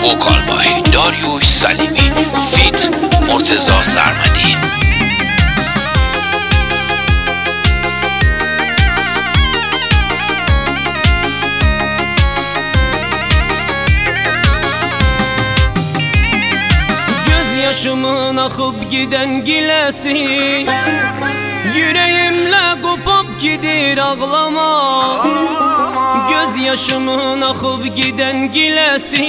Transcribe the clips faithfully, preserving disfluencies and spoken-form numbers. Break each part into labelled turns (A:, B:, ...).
A: وکال بای داریوش سلیمی فیت مرتضی سرمدی.
B: Yaşımın akıp giden gilesi, yüreğimle kopup gider ağlama. Göz yaşımın akıp giden gilesi,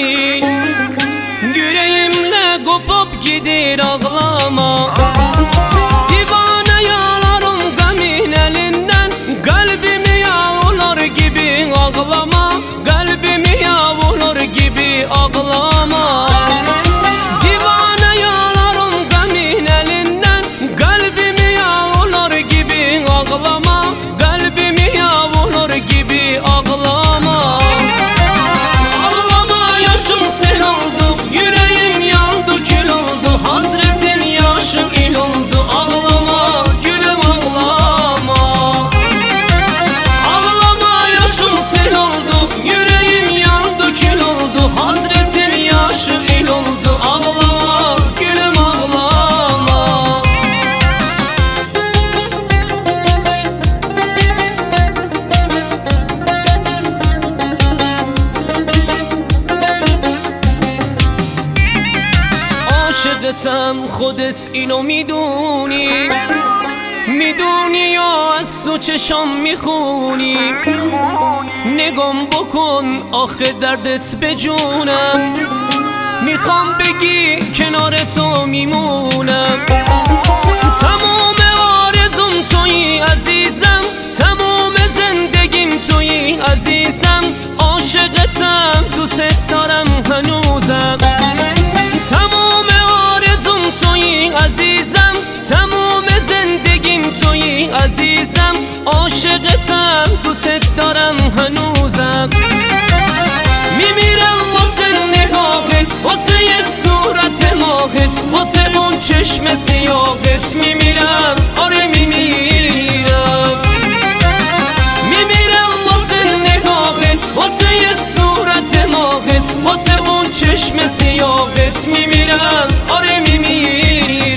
B: yüreğimle kopup gider ağlama. Divane yalarım gamin elinden, kalbimi yağlar gibi ağlama. Kalbimi yağlar gibi ağlama. عاشقتم خودت اینو میدونی، میدونی یا از تو چشام میخونی. نگام بکن آخه دردت به جونم، میخوام بگی کنار تو میمونم. تمام آرزوم تویی عزیزم، تمام زندگیم تویی عزیزم. عاشقتم دوست دارم هنوزم، عزیزم تمام زندگیم تویی عزیزم. عاشقتم دوست دارم هنوزم. میمیرم واسه نگاهت، واسه یه صورت ماهت، واسه اون چشم سیاهت. میمیرم آره میمیرم. میمیرم واسه نگاهت، واسه یه صورت ماهت، واسه اون چشم سیاهت. میمیرم آره میمیرم.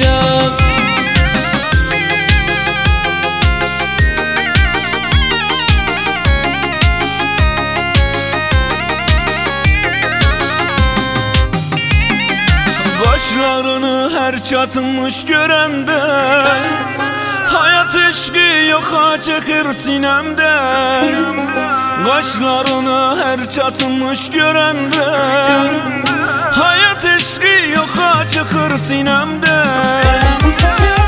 C: Başlarını her çatmış görende, hayat eşki yoka çıkır sinemde. Kaşlarını her çatmış görende, hayat eşki yoka çıkır sinemde.